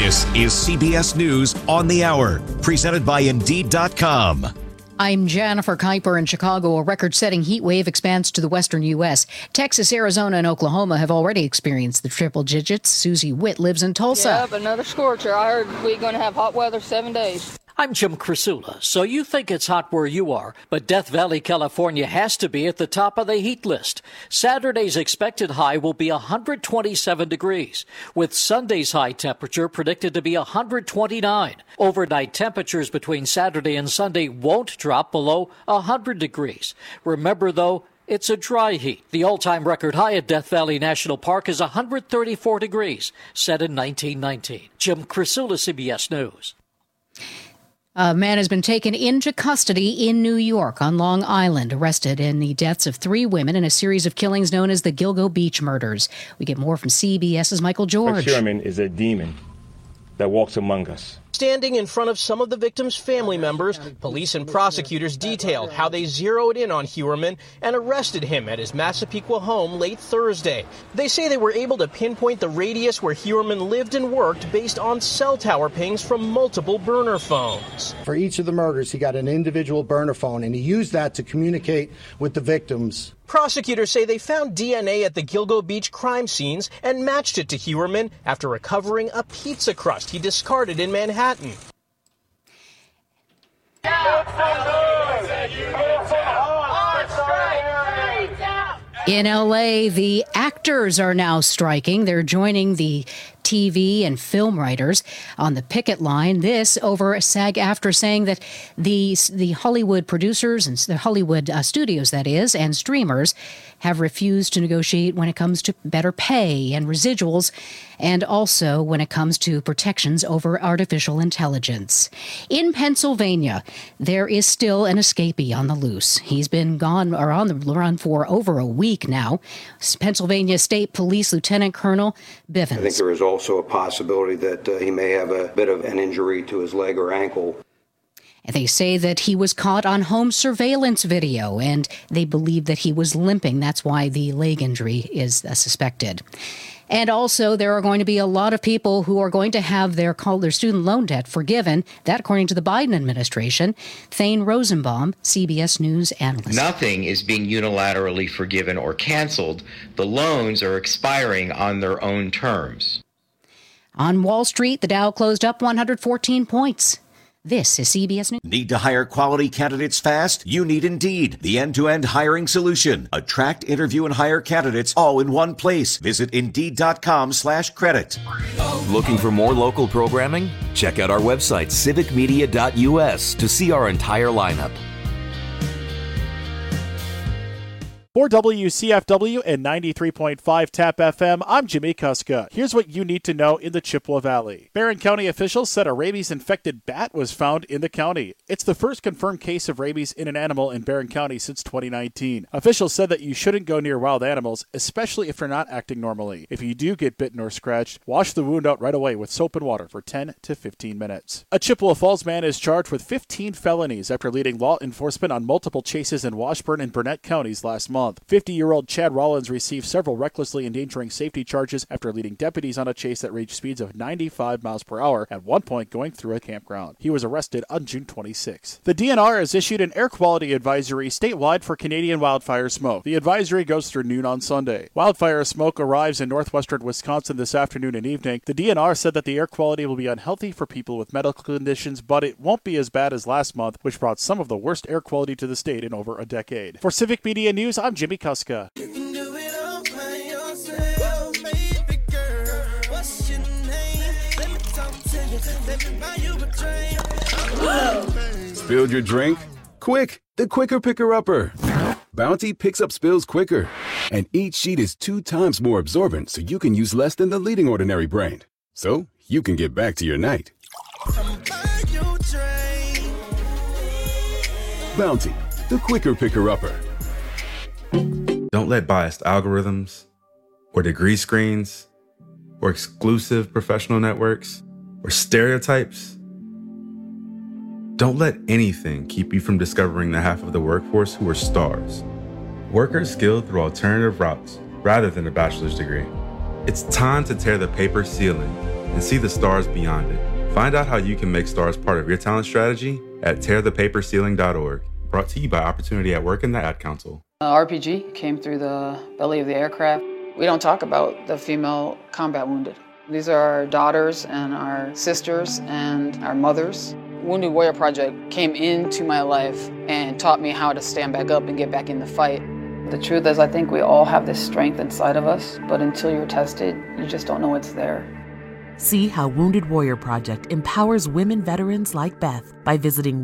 This is CBS News on the Hour, presented by Indeed.com. I'm Jennifer Kuiper in Chicago. A record-setting heat wave expands to the western U.S. Texas, Arizona, and Oklahoma have already experienced the triple digits. Susie Witt lives in Tulsa. Yep, another scorcher. I heard we're going to have hot weather 7 days. I'm Jim Crisula. So you think it's hot where you are, but Death Valley, California has to be at the top of the heat list. Saturday's expected high will be 127 degrees, with Sunday's high temperature predicted to be 129. Overnight temperatures between Saturday and Sunday won't drop below 100 degrees. Remember, though, it's a dry heat. The all-time record high at Death Valley National Park is 134 degrees, set in 1919. Jim Crisula, CBS News. A man has been taken into custody in New York on Long Island, arrested in the deaths of 3 women in a series of killings known as the Gilgo Beach murders. We get more from CBS's Michael George. Sherman is a demon that walks among us. Standing in front of some of the victims' family members, police and prosecutors detailed how they zeroed in on Heuermann and arrested him at his Massapequa home late Thursday. They say they were able to pinpoint the radius where Heuermann lived and worked based on cell tower pings from multiple burner phones. For each of the murders, he got an individual burner phone, and he used that to communicate with the victims. Prosecutors say they found DNA at the Gilgo Beach crime scenes and matched it to Heuermann after recovering a pizza crust he discarded in Manhattan. In L.A., the actors are now striking. They're joining the TV and film writers on the picket line. This over SAG-AFTRA saying that the Hollywood producers and the Hollywood studios, that is, and streamers have refused to negotiate when it comes to better pay and residuals, and also when it comes to protections over artificial intelligence. In Pennsylvania, there is still an escapee on the loose. He's been gone or on the run for over a week now. Pennsylvania State Police Lieutenant Colonel Bivens. I think there is also a possibility that he may have a bit of an injury to his leg or ankle. They say that he was caught on home surveillance video, and they believe that he was limping. That's why the leg injury is suspected. And also, there are going to be a lot of people who are going to have their student loan debt forgiven. That, according to the Biden administration. Thane Rosenbaum, CBS News analyst. Nothing is being unilaterally forgiven or canceled. The loans are expiring on their own terms. On Wall Street, the Dow closed up 114 points. This is CBS News. Need to hire quality candidates fast? You need Indeed, the end-to-end hiring solution. Attract, interview, and hire candidates all in one place. Visit Indeed.com/credit. Looking for more local programming? Check out our website, civicmedia.us, to see our entire lineup. For WCFW and 93.5 TAP FM, I'm Jimmy Kuska. Here's what you need to know in the Chippewa Valley. Barron County officials said a rabies-infected bat was found in the county. It's the first confirmed case of rabies in an animal in Barron County since 2019. Officials said that you shouldn't go near wild animals, especially if they're not acting normally. If you do get bitten or scratched, wash the wound out right away with soap and water for 10 to 15 minutes. A Chippewa Falls man is charged with 15 felonies after leading law enforcement on multiple chases in Washburn and Burnett counties last month. 50-year-old Chad Rollins received several recklessly endangering safety charges after leading deputies on a chase that reached speeds of 95 miles per hour, at one point going through a campground. He was arrested on June 26th. The DNR has issued an air quality advisory statewide for Canadian wildfire smoke. The advisory goes through noon on Sunday. Wildfire smoke arrives in northwestern Wisconsin this afternoon and evening. The DNR said that the air quality will be unhealthy for people with medical conditions, but it won't be as bad as last month, which brought some of the worst air quality to the state in over a decade. For Civic Media News, I'm Jimmy Kuska. Spilled your drink? Quick, the Quicker Picker-Upper. Bounty picks up spills quicker, and each sheet is 2 times more absorbent, so you can use less than the leading ordinary brand. So you can get back to your night. Bounty, the Quicker Picker-Upper. Don't let biased algorithms, or degree screens, or exclusive professional networks, or stereotypes. Don't let anything keep you from discovering the half of the workforce who are stars. Workers skilled through alternative routes rather than a bachelor's degree. It's time to tear the paper ceiling and see the stars beyond it. Find out how you can make stars part of your talent strategy at tearthepaperceiling.org. Brought to you by Opportunity at Work and the Ad Council. RPG came through the belly of the aircraft. We don't talk about the female combat wounded. These are our daughters and our sisters and our mothers. Wounded Warrior Project came into my life and taught me how to stand back up and get back in the fight. The truth is, I think we all have this strength inside of us, but until you're tested, you just don't know it's there. See how Wounded Warrior Project empowers women veterans like Beth by visiting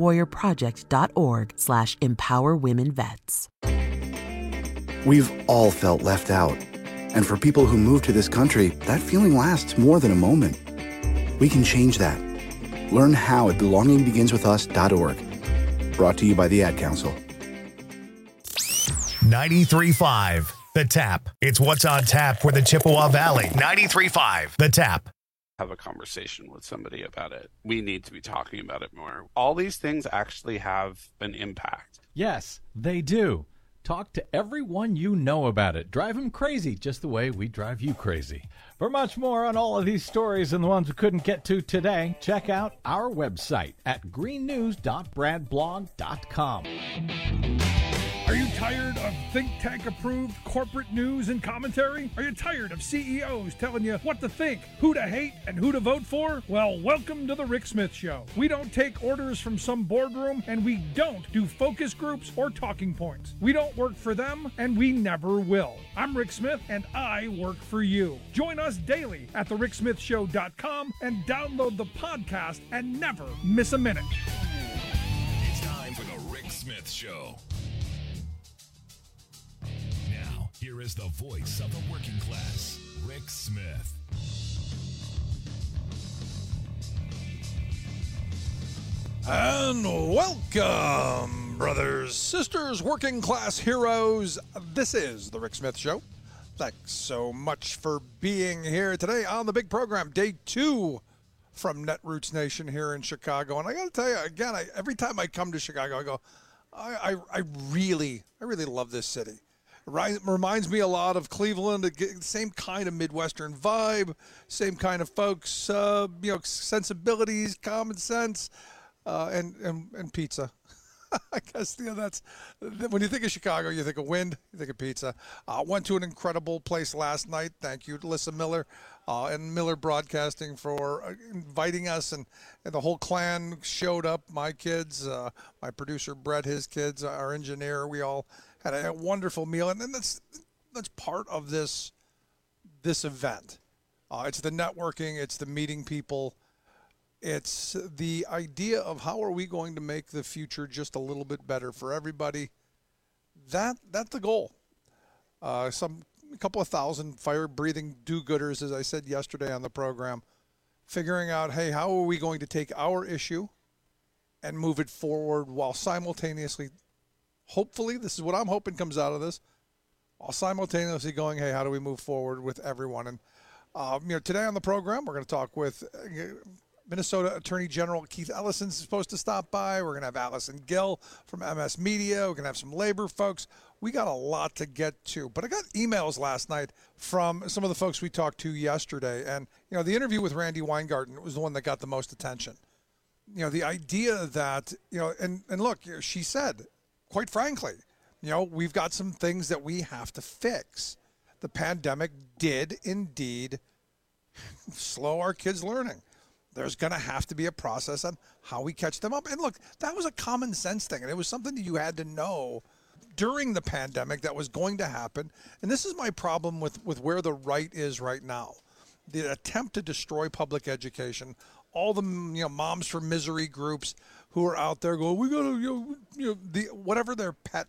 woundedwarriorproject.org/empowerwomenvets. We've all felt left out. And for people who move to this country, that feeling lasts more than a moment. We can change that. Learn how at belongingbeginswithus.org. Brought to you by the Ad Council. 93.5 The Tap. It's what's on tap for the Chippewa Valley. 93.5 The Tap. Have a conversation with somebody about it. We need to be talking about it more. All these things actually have an impact. Yes, they do. Talk to everyone you know about it. Drive them crazy, just the way we drive you crazy. For much more on all of these stories and the ones we couldn't get to today, check out our website at greennews.bradblog.com. Are you tired of think tank-approved corporate news and commentary? Are you tired of CEOs telling you what to think, who to hate, and who to vote for? Well, welcome to the Rick Smith Show. We don't take orders from some boardroom, and we don't do focus groups or talking points. We don't work for them, and we never will. I'm Rick Smith, and I work for you. Join us daily at thericksmithshow.com and download the podcast and never miss a minute. It's time for the Rick Smith Show. Now, here is the voice of the working class, Rick Smith. And welcome, brothers, sisters, working class heroes. This is the Rick Smith Show. Thanks so much for being here today on the big program, day 2 from Netroots Nation here in Chicago. And I got to tell you, again, every time I come to Chicago, I go, I really love this city. It reminds me a lot of Cleveland, same kind of Midwestern vibe, same kind of folks, sensibilities, common sense, and pizza. I guess that's when you think of Chicago, you think of wind, you think of pizza. Went to an incredible place last night. Thank you to Alyssa Miller and Miller Broadcasting for inviting us, and the whole clan showed up. My kids, my producer Brett, his kids, our engineer. We all had a wonderful meal, and that's part of this event. It's the networking, it's the meeting people. It's the idea of how are we going to make the future just a little bit better for everybody. That's the goal. A couple of thousand fire-breathing do-gooders, as I said yesterday on the program, figuring out, hey, how are we going to take our issue and move it forward while simultaneously, hopefully, this is what I'm hoping comes out of this, while simultaneously going, hey, how do we move forward with everyone? And today on the program, we're going to talk with Minnesota Attorney General Keith Ellison is supposed to stop by. We're going to have Allison Gill from MS Media. We're going to have some labor folks. We got a lot to get to. But I got emails last night from some of the folks we talked to yesterday. And, the interview with Randy Weingarten was the one that got the most attention. The idea that, and look, she said, quite frankly, we've got some things that we have to fix. The pandemic did indeed slow our kids' learning. There's going to have to be a process on how we catch them up. And look, that was a common sense thing. And it was something that you had to know during the pandemic that was going to happen. And this is my problem with where the right is right now. The attempt to destroy public education, all the moms for misery groups who are out there going, we got to, whatever their pet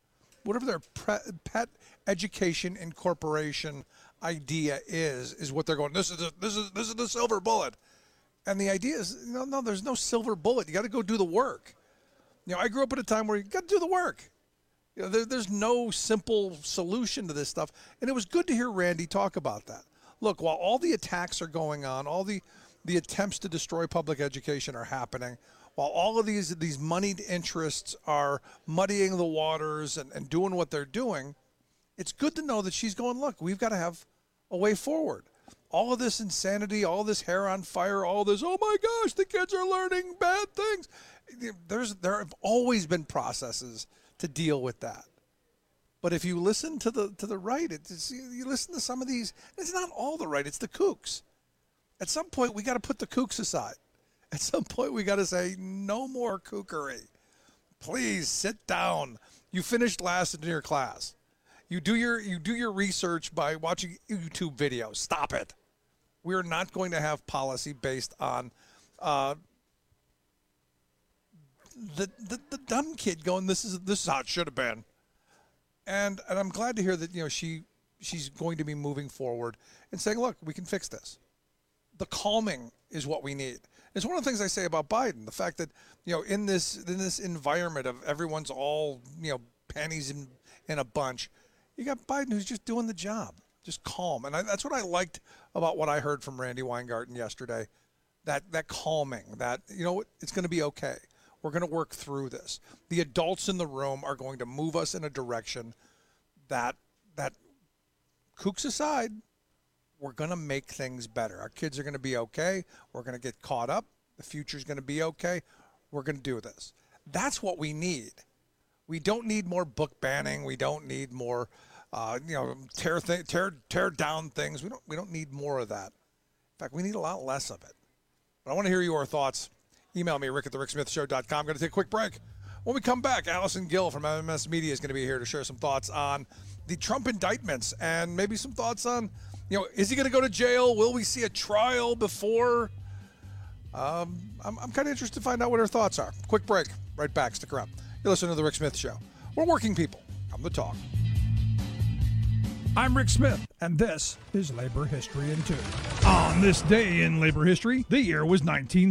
education incorporation idea is what they're going, this is the silver bullet. And the idea is, no, there's no silver bullet. You got to go do the work. I grew up at a time where you got to do the work. There's no simple solution to this stuff. And it was good to hear Randy talk about that. Look, while all the attacks are going on, all the attempts to destroy public education are happening, while all of these moneyed interests are muddying the waters and doing what they're doing, it's good to know that she's going, look, we've got to have a way forward. all of this insanity, all this hair on fire, all this, oh my gosh, the kids are learning bad things. There have always been processes to deal with that. But if you listen to the right, you listen to some of these, it's not all the right, it's the kooks. At some point, we got to put the kooks aside. At some point, we got to say, no more kookery. Please sit down. You finished last in your class. You do your research by watching YouTube videos. Stop it. We're not going to have policy based on the dumb kid going, this is how it should have been. And I'm glad to hear that, you know, she's going to be moving forward and saying, look, we can fix this. The calming is what we need. It's one of the things I say about Biden, the fact that, you know, in this environment of everyone's all, you know, panties in a bunch, you got Biden who's just doing the job, just calm. And that's what I liked about what I heard from Randy Weingarten yesterday, that calming, that, you know, it's going to be okay. We're going to work through this. The adults in the room are going to move us in a direction that kooks aside, we're going to make things better. Our kids are going to be okay. We're going to get caught up. The future's going to be okay. We're going to do this. That's what we need. We don't need more book banning. We don't need more, tear down things. We don't need more of that. In fact, we need a lot less of it. But I want to hear your thoughts. Email me, rick@thericksmithshow.com. I'm going to take a quick break. When we come back, Allison Gill from MS Media is going to be here to share some thoughts on the Trump indictments and maybe some thoughts on, you know, is he going to go to jail? Will we see a trial before? I'm kind of interested to find out what her thoughts are. Quick break. Right back. Stick around. You're listening to The Rick Smith Show. We're working people. Come to talk. I'm Rick Smith, and this is Labor History in 2. On this day in labor history, the year was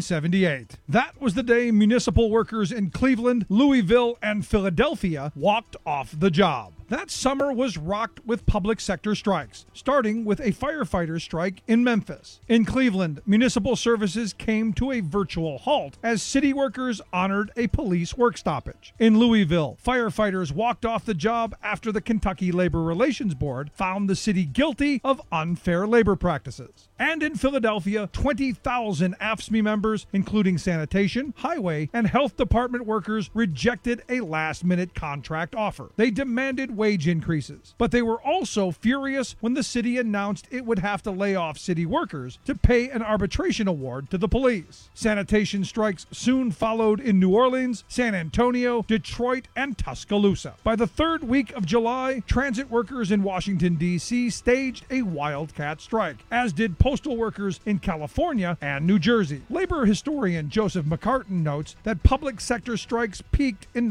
1978. That was the day municipal workers in Cleveland, Louisville, and Philadelphia walked off the job. That summer was rocked with public sector strikes, starting with a firefighter strike in Memphis. In Cleveland, municipal services came to a virtual halt as city workers honored a police work stoppage. In Louisville, firefighters walked off the job after the Kentucky Labor Relations Board found the city guilty of unfair labor practices. And in Philadelphia, 20,000 AFSCME members, including sanitation, highway, and health department workers, rejected a last-minute contract offer. They demanded wage increases, but they were also furious when the city announced it would have to lay off city workers to pay an arbitration award to the police. Sanitation strikes soon followed in New Orleans, San Antonio, Detroit, and Tuscaloosa. By the third week of July, transit workers in Washington, D.C. staged a wildcat strike, as did postal workers in California and New Jersey. Labor historian Joseph McCartin notes that public sector strikes peaked in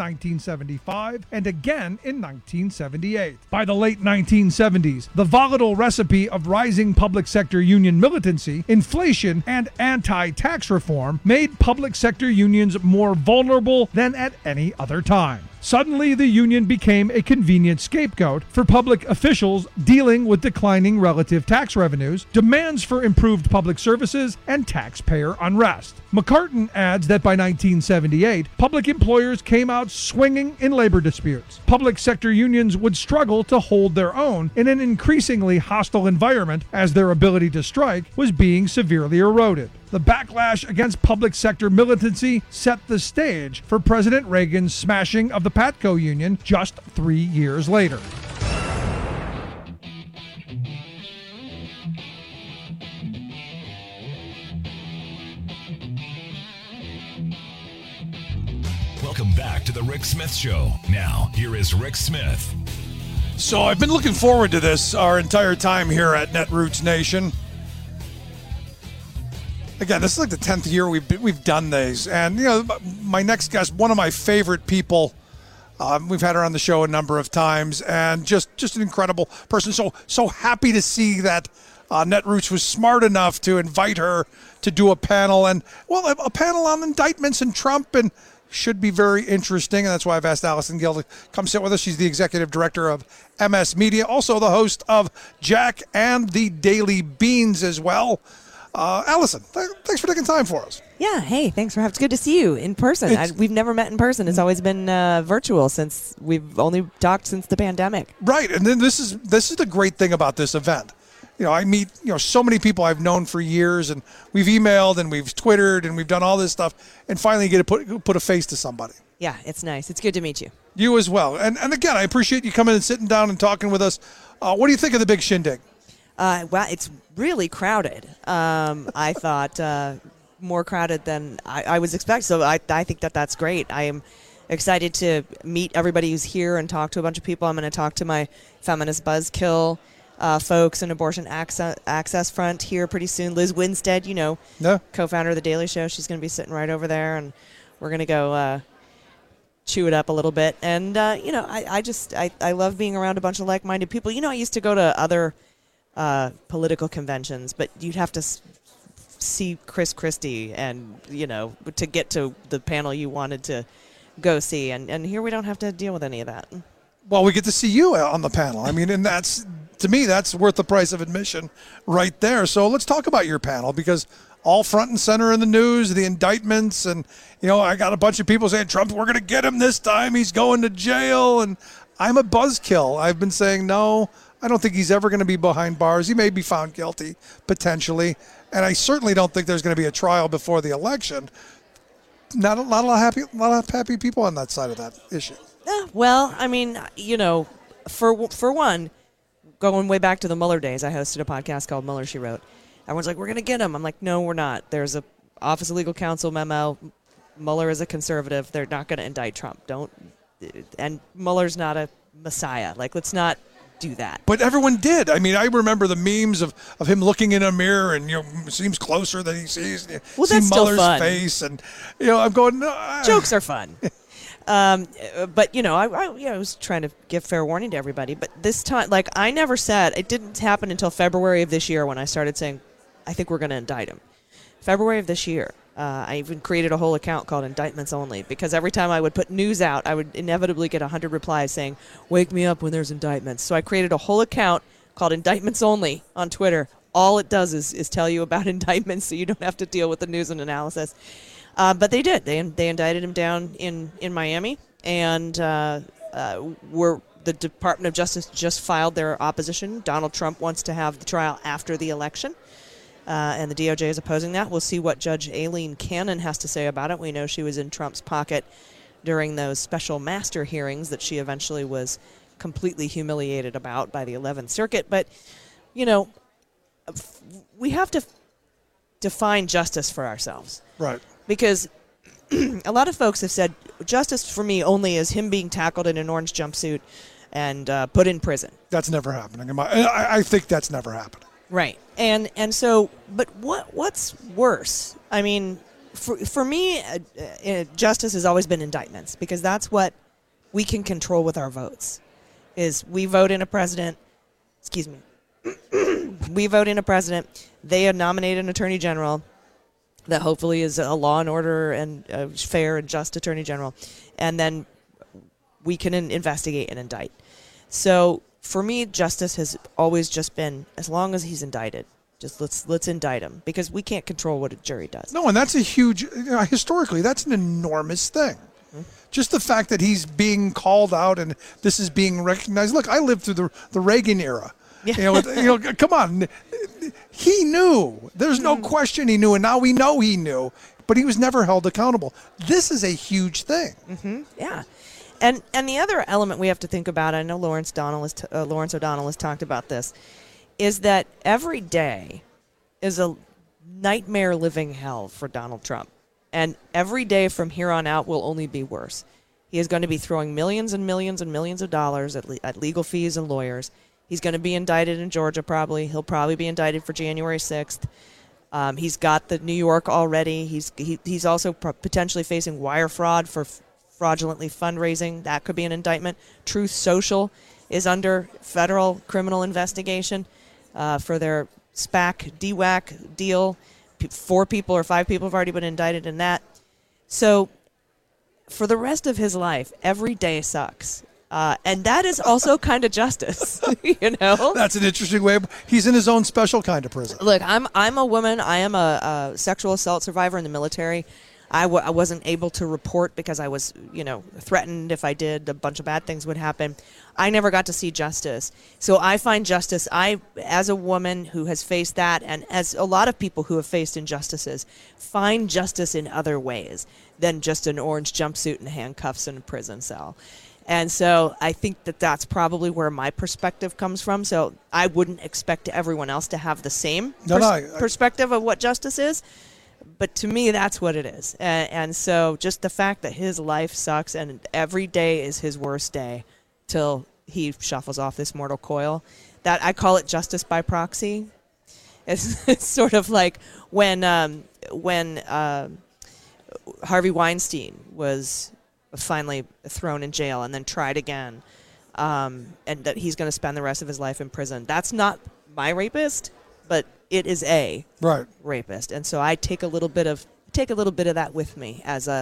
1975 and again in 1978. By the late 1970s, the volatile recipe of rising public sector union militancy, inflation, and anti-tax reform made public sector unions more vulnerable than at any other time. Suddenly, the union became a convenient scapegoat for public officials dealing with declining relative tax revenues, demands for improved public services, and taxpayer unrest. McCartin adds that by 1978, public employers came out swinging in labor disputes. Public sector unions would struggle to hold their own in an increasingly hostile environment as their ability to strike was being severely eroded. The backlash against public sector militancy set the stage for President Reagan's smashing of the PATCO union just 3 years later. Welcome back to the Rick Smith Show. Now, here is Rick Smith. So I've been looking forward to this our entire time here at Netroots Nation. Again, this is like the 10th year we've done these. And, you know, my next guest, one of my favorite people, we've had her on the show a number of times, and just an incredible person. So happy to see that Netroots was smart enough to invite her to do a panel. And, well, a panel on indictments and Trump, and should be very interesting. And that's why I've asked Allison Gill to come sit with us. She's the executive director of MS Media, also the host of Jack and the Daily Beans as well. Allison, thanks for taking time for us. Yeah, hey, thanks for having. It's good to see you in person. We've never met in person. It's always been virtual since we've only talked since the pandemic. Right, and then this is the great thing about this event I meet, so many people I've known for years, and we've emailed and we've Twittered and we've done all this stuff, and finally you get to put a face to somebody. Yeah, it's nice. It's good to meet you. You as well. And again, I appreciate you coming and sitting down and talking with us. What do you think of the big shindig? Well, it's really crowded. I thought more crowded than I was expecting, so I think that's great. I am excited to meet everybody who's here and talk to a bunch of people. I'm going to talk to my feminist buzzkill folks and Abortion Access Front here pretty soon. Liz Winstead, co-founder of The Daily Show, she's going to be sitting right over there, and we're going to go chew it up a little bit. And, I love being around a bunch of like-minded people. I used to go to other political conventions, but you'd have to see Chris Christie and, to get to the panel you wanted to go see. And here we don't have to deal with any of that. Well, we get to see you on the panel. I mean, and to me, that's worth the price of admission right there. So let's talk about your panel, because all front and center in the news, the indictments, and, I got a bunch of people saying, Trump, we're going to get him this time. He's going to jail. And I'm a buzzkill. I've been saying, no, I don't think he's ever going to be behind bars. He may be found guilty, potentially. And I certainly don't think there's going to be a trial before the election. Not a lot of happy people on that side of that issue. Well, I mean, for one, going way back to the Mueller days, I hosted a podcast called Mueller, She Wrote. Everyone's like, we're going to get him. I'm like, no, we're not. There's a Office of Legal Counsel memo. Mueller is a conservative. They're not going to indict Trump. And Mueller's not a messiah. Like, let's not do that. But everyone did. I mean, I remember the memes of him looking in a mirror and, seems closer than he sees. Well, that's still Mueller's fun. face. And, I'm going, no. Jokes are fun. But, I was trying to give fair warning to everybody. But this time, I never said, it didn't happen until February of this year when I started saying, I think we're going to indict him. February of this year. I even created a whole account called Indictments Only, because every time I would put news out, I would inevitably get 100 replies saying, wake me up when there's indictments. So I created a whole account called Indictments Only on Twitter. All it does is tell you about indictments, so you don't have to deal with the news and analysis. But they did. They indicted him down in Miami, and the Department of Justice just filed their opposition. Donald Trump wants to have the trial after the election. And the DOJ is opposing that. We'll see what Judge Aileen Cannon has to say about it. We know she was in Trump's pocket during those special master hearings that she eventually was completely humiliated about by the 11th Circuit. But, we have to define justice for ourselves. Right. Because a lot of folks have said justice for me only is him being tackled in an orange jumpsuit and put in prison. That's never happening. I think that's never happened. Right. And so, but what's worse? I mean, for me, justice has always been indictments, because that's what we can control with our votes. Is we vote in a president, we vote in a president, they nominate an attorney general that hopefully is a law and order and a fair and just attorney general, and then we can investigate and indict. So for me, justice has always just been, as long as he's indicted, just let's indict him, because we can't control what a jury does. No, and that's a huge, historically, that's an enormous thing. Mm-hmm. Just the fact that he's being called out and this is being recognized. Look, I lived through the Reagan era. Yeah. Come on. He knew. There's no question he knew, and now we know he knew, but he was never held accountable. This is a huge thing. Mm-hmm. Yeah. And the other element we have to think about, I know Lawrence O'Donnell has talked about this, is that every day is a nightmare living hell for Donald Trump. And every day from here on out will only be worse. He is going to be throwing millions and millions and millions of dollars at legal fees and lawyers. He's going to be indicted in Georgia probably. He'll probably be indicted for January 6th. He's got the New York already. He's also potentially facing wire fraud for fraudulently fundraising. That could be an indictment. Truth Social is under federal criminal investigation for their SPAC DWAC deal. 4 people or 5 people have already been indicted in that. So for the rest of his life, every day sucks. And that is also kind of justice, That's an interesting way. He's in his own special kind of prison. Look, I'm a woman. I am a sexual assault survivor in the military. I wasn't able to report because I was, threatened if I did, a bunch of bad things would happen. I never got to see justice. So I find justice, as a woman who has faced that, and as a lot of people who have faced injustices, find justice in other ways than just an orange jumpsuit and handcuffs in a prison cell. And so I think that that's probably where my perspective comes from. So I wouldn't expect everyone else to have the same perspective of what justice is. But to me, that's what it is. And so just the fact that his life sucks and every day is his worst day till he shuffles off this mortal coil, that I call it justice by proxy. It's sort of like when Harvey Weinstein was finally thrown in jail and then tried again, and that he's going to spend the rest of his life in prison. That's not my rapist, but it is a rapist, and so I take a little bit of that with me as a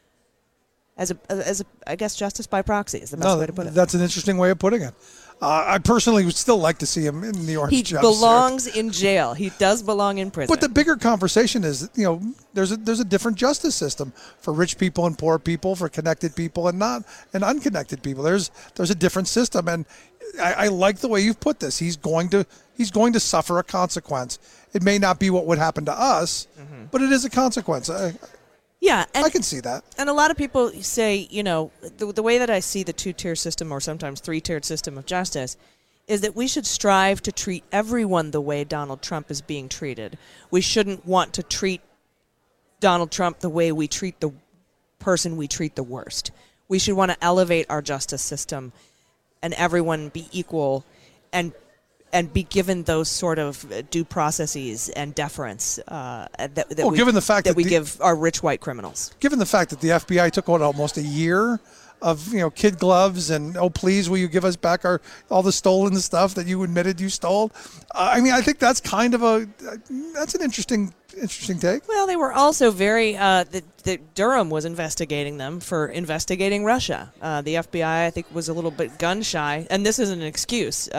I guess justice by proxy is the best way to put it. That's an interesting way of putting it. I personally would still like to see him in the orange jumpsuit. He belongs in jail. He does belong in prison. But the bigger conversation is, there's a different justice system for rich people and poor people, for connected people and unconnected people. There's a different system, and I like the way you've put this. He's going to suffer a consequence. It may not be what would happen to us, but it is a consequence. Yeah, and I can see that. And a lot of people say, the way that I see the two-tier system or sometimes three-tiered system of justice is that we should strive to treat everyone the way Donald Trump is being treated. We shouldn't want to treat Donald Trump the way we treat the person we treat the worst. We should want to elevate our justice system and everyone be equal and be given those sort of due processes and deference given the fact that we give our rich white criminals. Given the fact that the FBI took almost a year of kid gloves and please will you give us back all the stolen stuff that you admitted you stole. I think that's kind of that's an interesting take. Well, they were also very that Durham was investigating them for investigating Russia. The FBI, I think, was a little bit gun shy, and this isn't an excuse.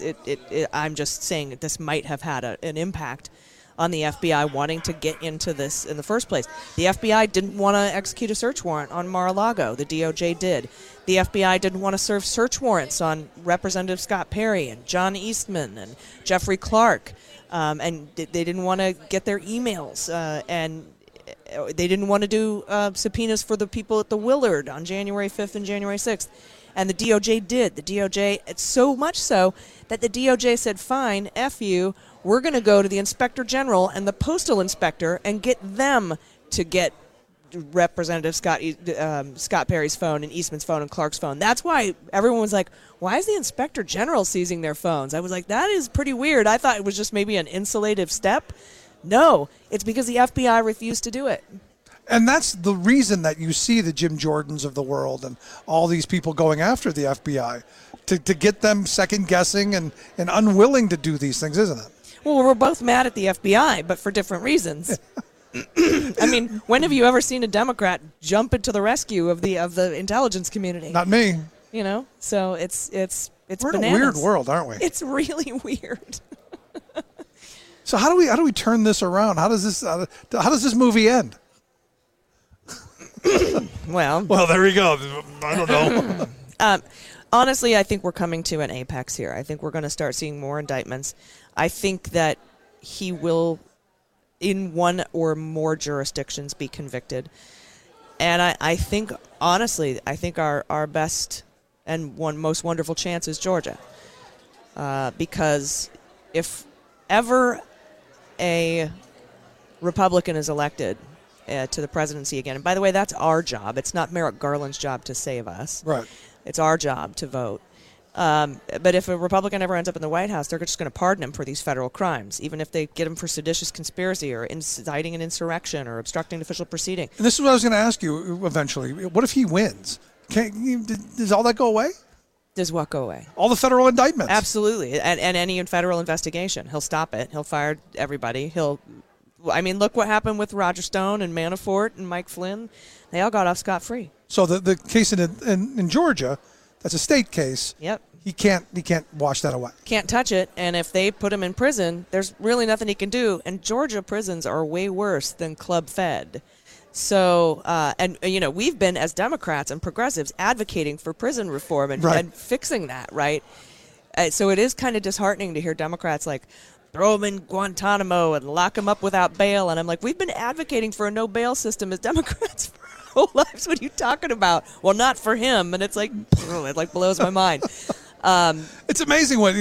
I'm just saying that this might have had an impact on the FBI wanting to get into this in the first place. The FBI didn't want to execute a search warrant on Mar-a-Lago. The DOJ did. The FBI didn't want to serve search warrants on Representative Scott Perry and John Eastman and Jeffrey Clark. And they didn't want to get their emails, and they didn't want to do subpoenas for the people at the Willard on January 5th and January 6th. And the DOJ did. The DOJ, it's so much so that the DOJ said, fine, F you, we're going to go to the Inspector General and the Postal Inspector and get them to get Representative Scott Perry's phone and Eastman's phone and Clark's phone. That's why everyone was like, why is the Inspector General seizing their phones? I was like, that is pretty weird. I thought it was just maybe an insulative step. No, it's because the FBI refused to do it. And that's the reason that you see the Jim Jordans of the world and all these people going after the FBI, to get them second-guessing and unwilling to do these things, isn't it? Well, we're both mad at the FBI, but for different reasons. I mean, when have you ever seen a Democrat jump into the rescue of the intelligence community? Not me. So it's we're bananas. in a weird world, aren't we? It's really weird. So how do we turn this around? How does this movie end? Well, there you go. I don't know. Honestly, I think we're coming to an apex here. I think we're going to start seeing more indictments. I think that he will, in one or more jurisdictions, be convicted. And I think, honestly, our best and most wonderful chance is Georgia. Because if ever a Republican is elected to the presidency again, and by the way, that's our job. It's not Merrick Garland's job to save us. Right. It's our job to vote. But if a Republican ever ends up in the White House, they're just going to pardon him for these federal crimes, even if they get him for seditious conspiracy or inciting an insurrection or obstructing an official proceeding. And this is what I was going to ask you eventually. What if he wins? Does all that go away? Does what go away? All the federal indictments. Absolutely. And any federal investigation. He'll stop it. He'll fire everybody. Look what happened with Roger Stone and Manafort and Mike Flynn. They all got off scot-free. So the case in Georgia, that's a state case. Yep. He can't wash that away. Can't touch it. And if they put him in prison, there's really nothing he can do. And Georgia prisons are way worse than Club Fed. So, and we've been, as Democrats and progressives, advocating for prison reform and fixing that, right? So it is kind of disheartening to hear Democrats like, throw them in Guantanamo and lock them up without bail. And I'm like, we've been advocating for a no bail system as Democrats for our whole lives. What are you talking about? Well, not for him. And it's like, it like blows my mind. It's amazing what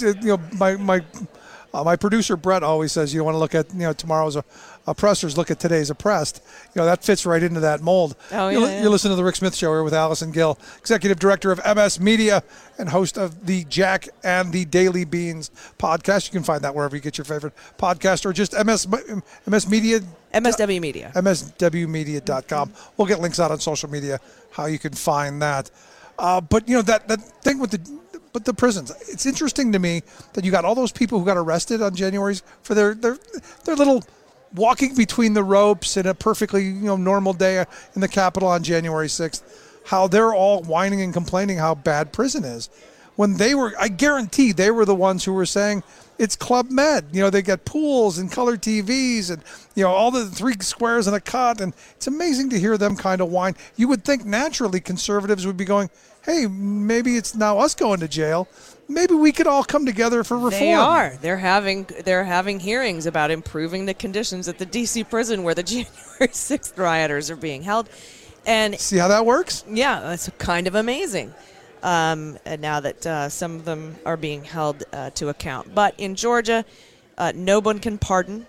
my producer Brett always says. You want to look at tomorrow's oppressors, look at today's oppressed. That fits right into that mold. Oh, You're listening to the Rick Smith Show here with Allison Gill, executive director of MS Media and host of the Jack and the Daily Beans podcast. You can find that wherever you get your favorite podcast, or just MS Media. MSW Media. MSWmedia.com. We'll get links out on social media how you can find that. But that thing with the prisons, it's interesting to me that you got all those people who got arrested on January's for their little walking between the ropes in a perfectly normal day in the Capitol on January 6th, how they're all whining and complaining how bad prison is. When I guarantee they were the ones who were saying it's Club Med. They get pools and color TVs and all the 3 squares and a cot, and it's amazing to hear them kind of whine. You would think naturally conservatives would be going, hey, maybe it's now us going to jail. Maybe we could all come together for reform. They are. They're having hearings about improving the conditions at the D.C. prison where the January 6th rioters are being held. And see how that works? Yeah, that's kind of amazing. And now that some of them are being held to account. But in Georgia, no one can pardon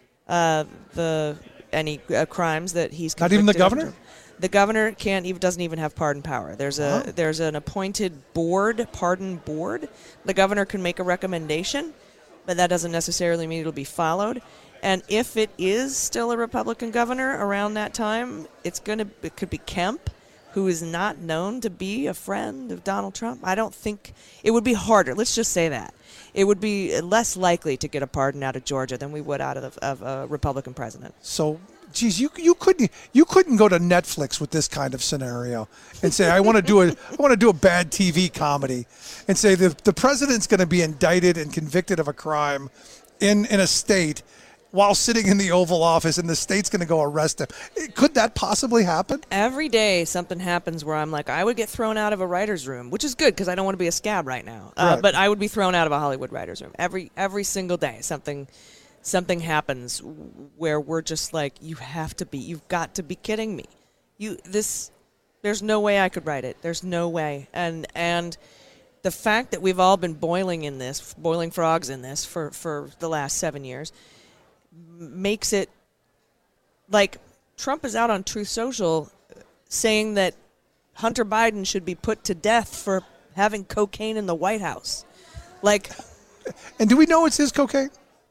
any crimes that he's convicted. Not even the governor? The governor doesn't even have pardon power. There's an appointed pardon board. The governor can make a recommendation, but that doesn't necessarily mean it'll be followed. And if it is still a Republican governor around that time, it could be Kemp, who is not known to be a friend of Donald Trump. I don't think it would be harder. Let's just say that. It would be less likely to get a pardon out of Georgia than we would out of a Republican president. So, geez, you couldn't go to Netflix with this kind of scenario and say I want to do a bad TV comedy and say the president's going to be indicted and convicted of a crime in a state while sitting in the Oval Office, and the state's going to go arrest him. Could that possibly happen? Every day something happens where I'm like, I would get thrown out of a writer's room, which is good because I don't want to be a scab right now. Right. But I would be thrown out of a Hollywood writer's room. Every single day something happens where we're just like, you've got to be kidding me. There's no way I could write it. There's no way. And the fact that we've all been boiling frogs in this for the last 7 years makes it like Trump is out on Truth Social saying that Hunter Biden should be put to death for having cocaine in the White House. And do we know it's his cocaine?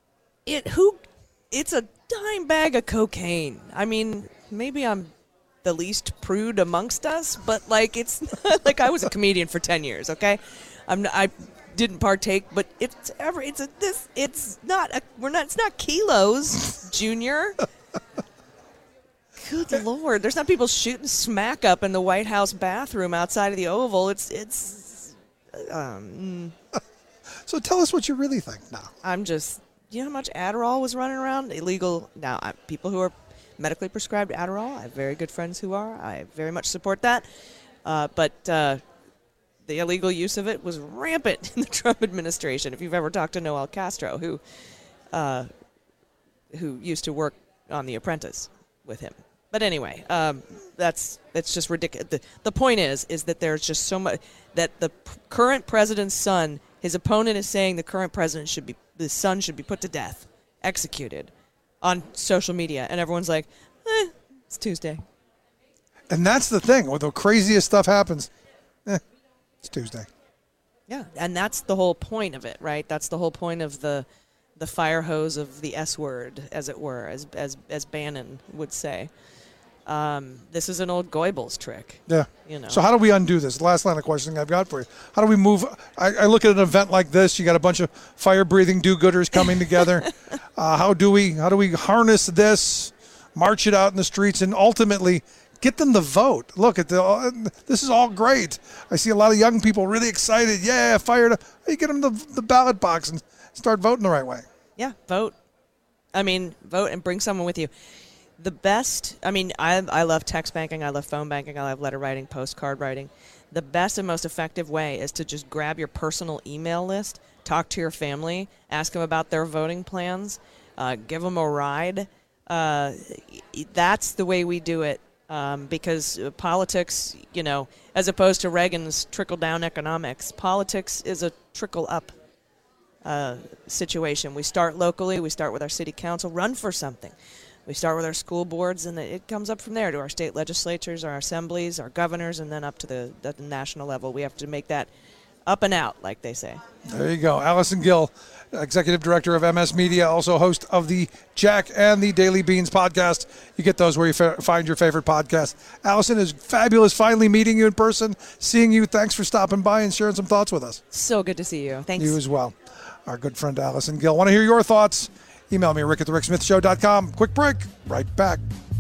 It's a dime bag of cocaine. I mean, maybe I'm the least prude amongst us, but it's not like I was a comedian for 10 years, okay? I didn't partake, but it's not kilos, Junior. Good Lord, there's not people shooting smack up in the White House bathroom outside of the Oval. So tell us what you really think now. I'm just, how much Adderall was running around? Illegal. Now, people who are medically prescribed Adderall, I have very good friends who are. I very much support that. But the illegal use of it was rampant in the Trump administration. If you've ever talked to Noel Castro, who used to work on The Apprentice with him. But anyway, it's just ridiculous. The point is that there's just so much that the current president's son, his opponent is saying the son should be put to death, executed on social media, and everyone's like, it's Tuesday. And that's the thing. When the craziest stuff happens, it's Tuesday. Yeah, and that's the whole point of it, right? That's the whole point of the fire hose of the S word, as it were, as Bannon would say. This is an old Goebbels trick. Yeah. So how do we undo this? Last line of questioning I've got for you. How do we move? I look at an event like this. You got a bunch of fire-breathing do-gooders coming together. How do we harness this, march it out in the streets, and ultimately get them to vote? Look at this is all great. I see a lot of young people really excited. Yeah, fired up. You get them the ballot box and start voting the right way. Yeah, vote. I mean, vote and bring someone with you. The best, I love text banking, I love phone banking, I love letter writing, postcard writing. The best and most effective way is to just grab your personal email list, talk to your family, ask them about their voting plans, give them a ride. That's the way we do it, because politics, as opposed to Reagan's trickle-down economics, politics is a trickle-up situation. We start locally, we start with our city council, run for something. We start with our school boards, and it comes up from there to our state legislatures, our assemblies, our governors, and then up to the national level. We have to make that up and out, like they say. There you go. Allison Gill, Executive Director of MS Media, also host of the Jack and the Daily Beans podcast. You get those where you find your favorite podcast. Allison, is fabulous finally meeting you in person, seeing you. Thanks for stopping by and sharing some thoughts with us. So good to see you. Thanks. You as well. Our good friend Allison Gill. Want to hear your thoughts? Email me, rick@thericksmithshow.com. Quick break. Right back.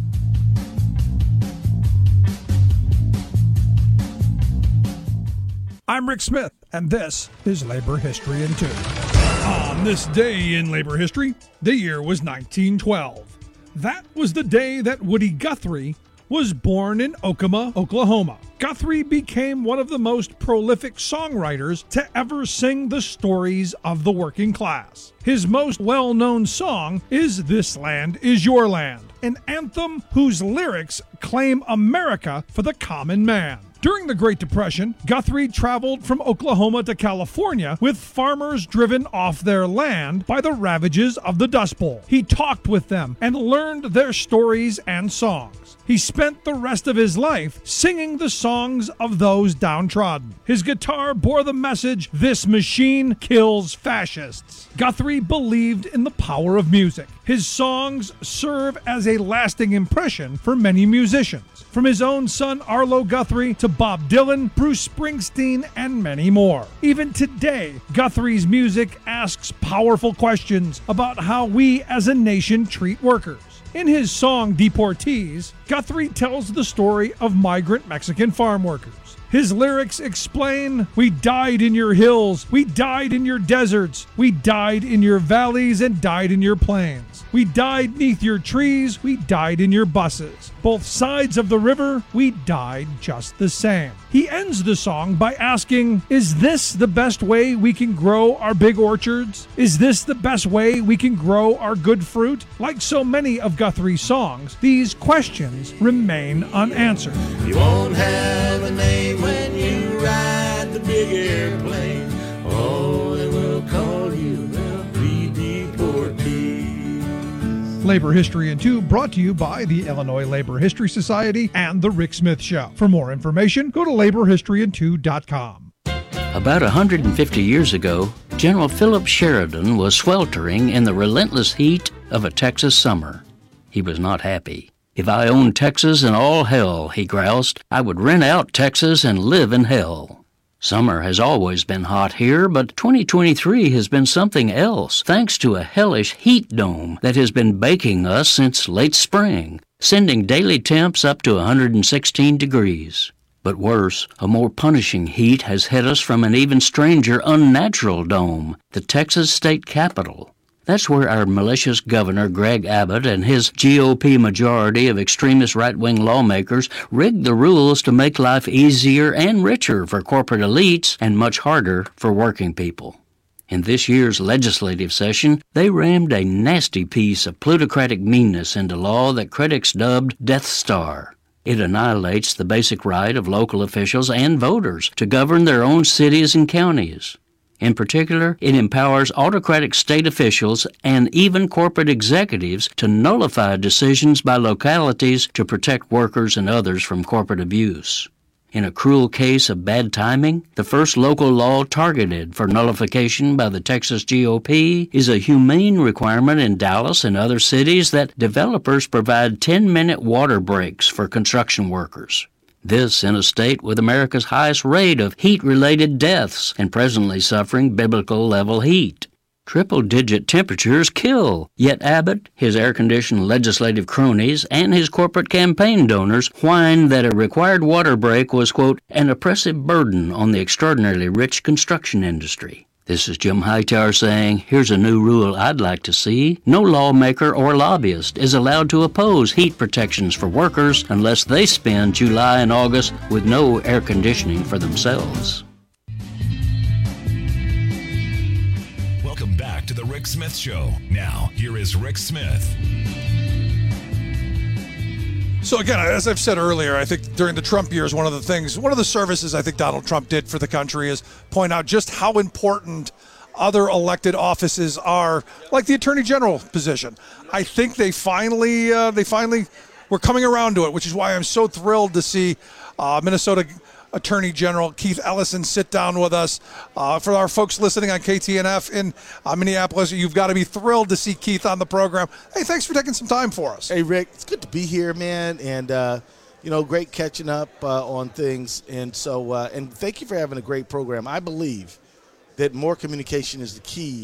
I'm Rick Smith, and this is Labor History in 2. On this day in labor history, the year was 1912. That was the day that Woody Guthrie was born in Okemos, Oklahoma. Guthrie became one of the most prolific songwriters to ever sing the stories of the working class. His most well-known song is This Land Is Your Land, an anthem whose lyrics claim America for the common man. During the Great Depression, Guthrie traveled from Oklahoma to California with farmers driven off their land by the ravages of the Dust Bowl. He talked with them and learned their stories and songs. He spent the rest of his life singing the songs of those downtrodden. His guitar bore the message, "This machine kills fascists." Guthrie believed in the power of music. His songs serve as a lasting impression for many musicians, from his own son Arlo Guthrie to Bob Dylan, Bruce Springsteen, and many more. Even today, Guthrie's music asks powerful questions about how we as a nation treat workers. In his song Deportees, Guthrie tells the story of migrant Mexican farm workers. His lyrics explain, "We died in your hills, we died in your deserts, we died in your valleys and died in your plains. We died neath your trees, we died in your buses. Both sides of the river, we died just the same." He ends the song by asking, is this the best way we can grow our big orchards? Is this the best way we can grow our good fruit? Like so many of Guthrie's songs, these questions remain unanswered. You won't have a name when you ride the big airplane. Oh, they will call you the deportees. Labor History in 2 brought to you by the Illinois Labor History Society and The Rick Smith Show. For more information, go to laborhistoryin2.com. About 150 years ago, General Philip Sheridan was sweltering in the relentless heat of a Texas summer. He was not happy. "If I owned Texas and all hell," he groused, "I would rent out Texas and live in hell." Summer has always been hot here, but 2023 has been something else, thanks to a hellish heat dome that has been baking us since late spring, sending daily temps up to 116 degrees. But worse, a more punishing heat has hit us from an even stranger, unnatural dome, the Texas state capitol. That's where our malicious governor, Greg Abbott, and his GOP majority of extremist right-wing lawmakers rigged the rules to make life easier and richer for corporate elites and much harder for working people. In this year's legislative session, they rammed a nasty piece of plutocratic meanness into law that critics dubbed Death Star. It annihilates the basic right of local officials and voters to govern their own cities and counties. In particular, it empowers autocratic state officials and even corporate executives to nullify decisions by localities to protect workers and others from corporate abuse. In a cruel case of bad timing, the first local law targeted for nullification by the Texas GOP is a humane requirement in Dallas and other cities that developers provide 10-minute water breaks for construction workers. This in a state with America's highest rate of heat-related deaths and presently suffering biblical-level heat. Triple-digit temperatures kill, yet Abbott, his air-conditioned legislative cronies, and his corporate campaign donors whined that a required water break was, quote, an oppressive burden on the extraordinarily rich construction industry. This is Jim Hightower saying, here's a new rule I'd like to see. No lawmaker or lobbyist is allowed to oppose heat protections for workers unless they spend July and August with no air conditioning for themselves. Welcome back to the Rick Smith Show. Now, here is Rick Smith. So again, as I've said earlier, I think during the Trump years, one of the services I think Donald Trump did for the country is point out just how important other elected offices are, like the Attorney General position. I think they finally were coming around to it, which is why I'm so thrilled to see Minnesota Attorney General Keith Ellison sit down with us. For our folks listening on KTNF in Minneapolis, you've got to be thrilled to see Keith on the program. Hey, thanks for taking some time for us. Hey, Rick, it's good to be here, man, and great catching up on things. And so, and thank you for having a great program. I believe that more communication is the key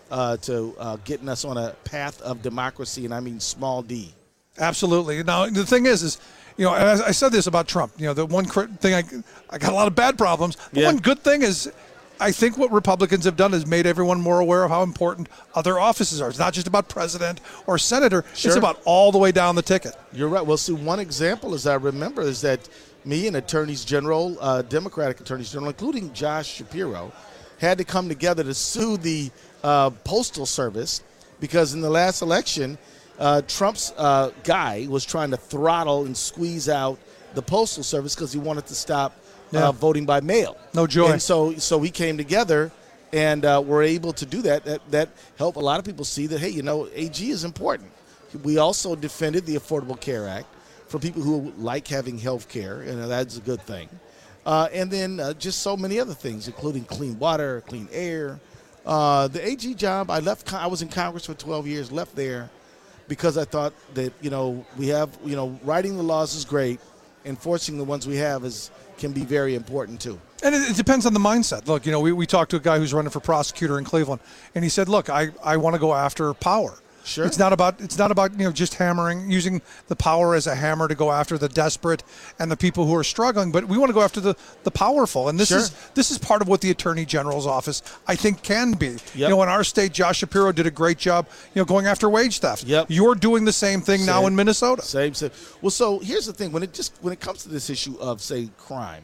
to getting us on a path of democracy, and I mean small d. Absolutely. Now, the thing is as I said this about Trump, the one thing I got a lot of bad problems. The one good thing is I think what Republicans have done is made everyone more aware of how important other offices are. It's not just about president or senator. Sure. It's about all the way down the ticket. You're right. Well, see, one example, as I remember, is that me and attorneys general, Democratic attorneys general, including Josh Shapiro, had to come together to sue the Postal Service because in the last election, Trump's guy was trying to throttle and squeeze out the Postal Service because he wanted to stop voting by mail. No joy. And so we came together and were able to do that. That helped a lot of people see that, hey, AG is important. We also defended the Affordable Care Act for people who like having health care, and that's a good thing. And then just so many other things, including clean water, clean air. The AG job, I was in Congress for 12 years, left there, because I thought that, we have, writing the laws is great. Enforcing the ones we have can be very important, too. And it depends on the mindset. Look, we talked to a guy who's running for prosecutor in Cleveland, and he said, look, I want to go after power. Sure. It's not about just hammering, using the power as a hammer to go after the desperate and the people who are struggling, but we want to go after the powerful. And this is part of what the Attorney General's office, I think, can be. Yep. In our state, Josh Shapiro did a great job, going after wage theft. Yep. You're doing the same thing now in Minnesota. Same. Well, so here's the thing: when it comes to this issue of, say, crime,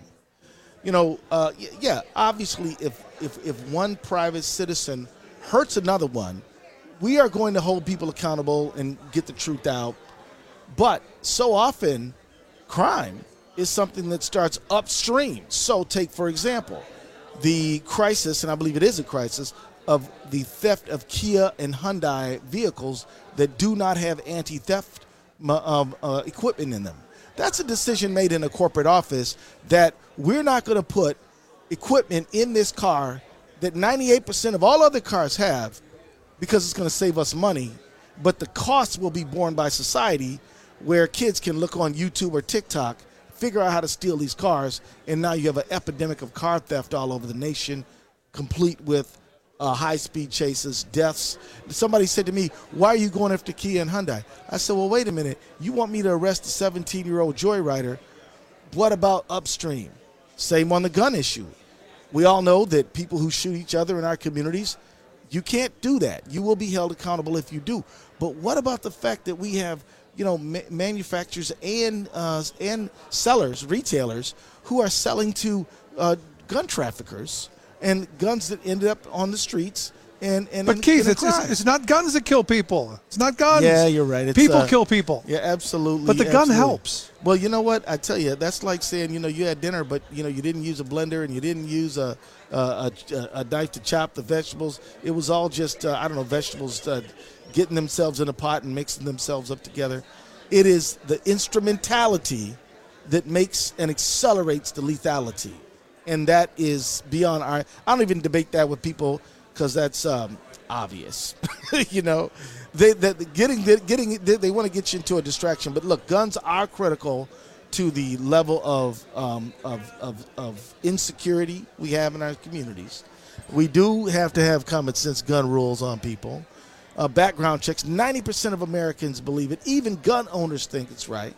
obviously, if one private citizen hurts another one, we are going to hold people accountable and get the truth out. But so often, crime is something that starts upstream. So take, for example, the crisis, and I believe it is a crisis, of the theft of Kia and Hyundai vehicles that do not have anti-theft equipment in them. That's a decision made in a corporate office that we're not going to put equipment in this car that 98% of all other cars have, because it's going to save us money, but the cost will be borne by society, where kids can look on YouTube or TikTok, figure out how to steal these cars, and now you have an epidemic of car theft all over the nation, complete with high-speed chases, deaths. Somebody said to me, why are you going after Kia and Hyundai? I said, well, wait a minute. You want me to arrest a 17-year-old joyrider? What about upstream? Same on the gun issue. We all know that people who shoot each other in our communities, you can't do that. You will be held accountable if you do. But what about the fact that we have, manufacturers and sellers, retailers, who are selling to gun traffickers and guns that ended up on the streets? But Keith, it's not guns that kill people. It's not guns. Yeah, you're right. People kill people. Yeah, absolutely. But the gun helps. Well, you know what? I tell you, that's like saying, you had dinner, but, you didn't use a blender and you didn't use a knife to chop the vegetables. It was all just, vegetables getting themselves in a pot and mixing themselves up together. It is the instrumentality that makes and accelerates the lethality. And that is beyond I don't even debate that with people, because that's obvious. They want to get you into a distraction. But look, guns are critical to the level of insecurity we have in our communities. We do have to have common sense gun rules on people. Background checks. 90% of Americans believe it. Even gun owners think it's right.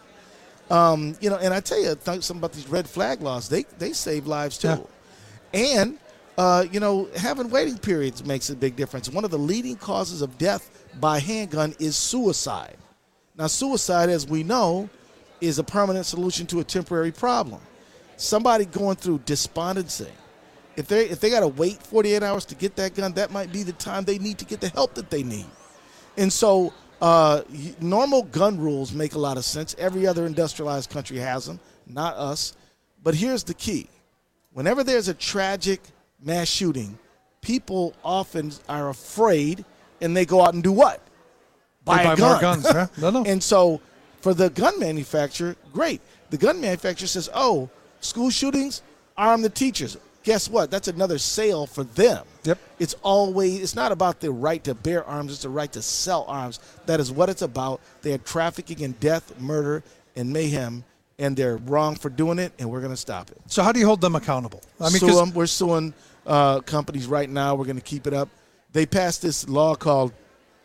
And I tell you something about these red flag laws. They save lives too. Yeah. And having waiting periods makes a big difference. One of the leading causes of death by handgun is suicide. Now, suicide, as we know, is a permanent solution to a temporary problem. Somebody going through despondency, if they got to wait 48 hours to get that gun, that might be the time they need to get the help that they need. And so normal gun rules make a lot of sense. Every other industrialized country has them, not us. But here's the key. Whenever there's a tragic mass shooting, people often are afraid, and they go out and do what? Buy a gun. More guns. Yeah? No. And so for the gun manufacturer, great. The gun manufacturer says, oh, school shootings, arm the teachers. Guess what? That's another sale for them. Yep. It's not about the right to bear arms. It's the right to sell arms. That is what it's about. They are trafficking in death, murder, and mayhem, and they're wrong for doing it, and we're going to stop it. So how do you hold them accountable? We're suing companies right now. We're going to keep it up. They passed this law called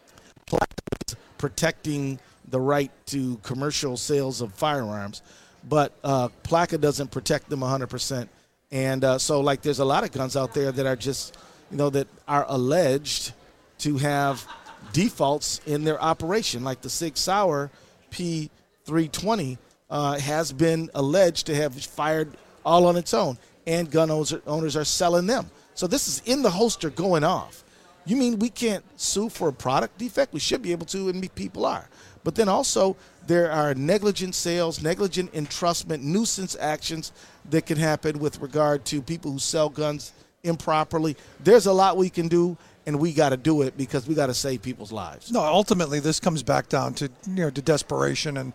protecting the right to commercial sales of firearms, but PLACA doesn't protect them 100%. And so, there's a lot of guns out there that are just, that are alleged to have defaults in their operation, like the Sig Sauer P320 has been alleged to have fired all on its own, and gun owners are selling them. So this is in the holster going off. You mean we can't sue for a product defect? We should be able to, and people are. But then also there are negligent sales, negligent entrustment, nuisance actions that can happen with regard to people who sell guns improperly. There's a lot we can do, and we got to do it because we got to save people's lives. No, ultimately this comes back down to to desperation and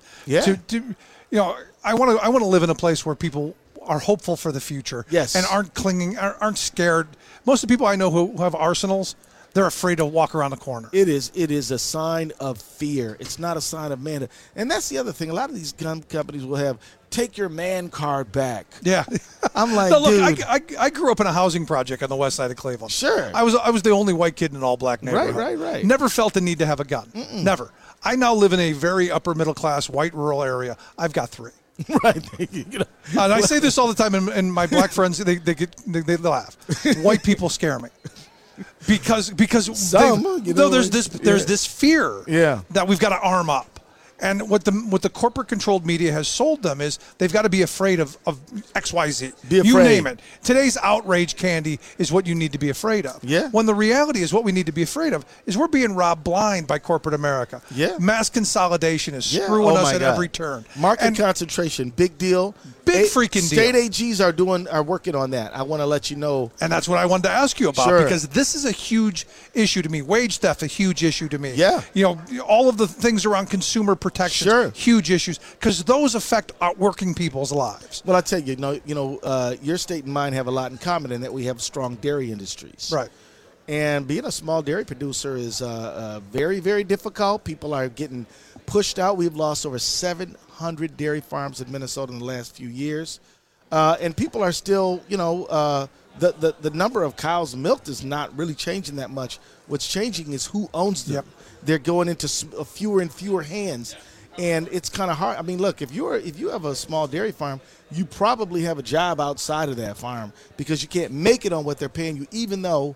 I want to live in a place where people are hopeful for the future. Yes. And aren't scared. Most of the people I know who have arsenals, they're afraid to walk around the corner. It is a sign of fear. It's not a sign of man. And that's the other thing. A lot of these gun companies will have, take your man card back. Yeah. I'm like, look, dude. I grew up in a housing project on the west side of Cleveland. Sure. I was the only white kid in an all-black neighborhood. Right. Never felt the need to have a gun. Mm-mm. Never. I now live in a very upper middle class white rural area. I've got 3. Right. And I say this all the time, and my black friends they laugh. White people scare me. Because there's this fear that we've got to arm up. And what the corporate controlled media has sold them is they've got to be afraid of XYZ. You name it. Today's outrage candy is what you need to be afraid of. Yeah. When the reality is what we need to be afraid of is we're being robbed blind by corporate America. Yeah. Mass consolidation is screwing us at every turn. Market concentration, big deal. Big freaking deal. State AGs are working on that. I want to let you know. And that's what I wanted to ask you about because this is a huge issue to me. Wage theft, a huge issue to me. Yeah. All of the things around consumer protection, huge issues because those affect our working people's lives. Well, I tell you, your state and mine have a lot in common in that we have strong dairy industries. Right. And being a small dairy producer is very, very difficult. People are getting pushed out. We've lost over 700 dairy farms in Minnesota in the last few years. And people are still, the number of cows milked is not really changing that much. What's changing is who owns them. Yep. They're going into fewer and fewer hands. And it's kind of hard. I mean, look, if you have a small dairy farm, you probably have a job outside of that farm because you can't make it on what they're paying you, even though,